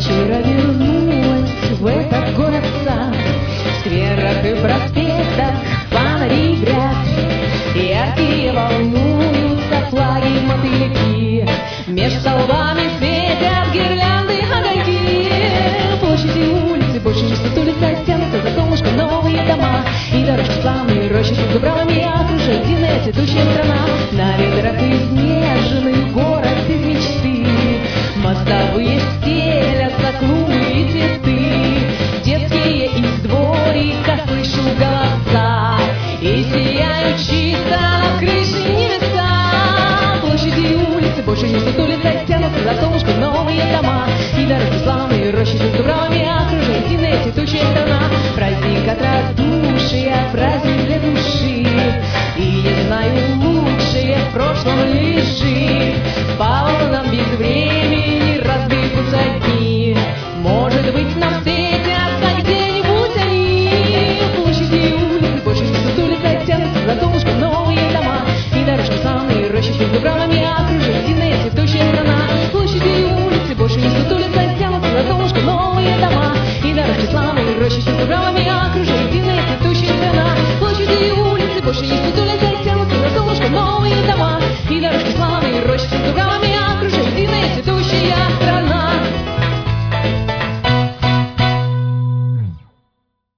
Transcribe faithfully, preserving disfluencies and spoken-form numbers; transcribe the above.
вчера вернулась в этот город сам. В скверах и проспектах фонари грят, яркие волнуются флаги, мотыльки, меж столбами светят гирлянды, огоньки. Площади, улицы больше не сутулятся, тянутся за солнышком новые дома, и дорожки славные рощицы с дубравами окружает дивная цветущая страна. На ветрах изнеженный город из мечты, мостовые стелятся клумбы и цветы, детские из дворика слышу голоса, и сияют чисто над крышей небеса. Площади и улицы больше не сутулятся, тянутся за солнышком новые дома, и дорожки славные рощицы с дубравами окружает дивная цветущая страна. Праздник от радушия, праздник для души, и не знаю, лучшее в прошлом лежит.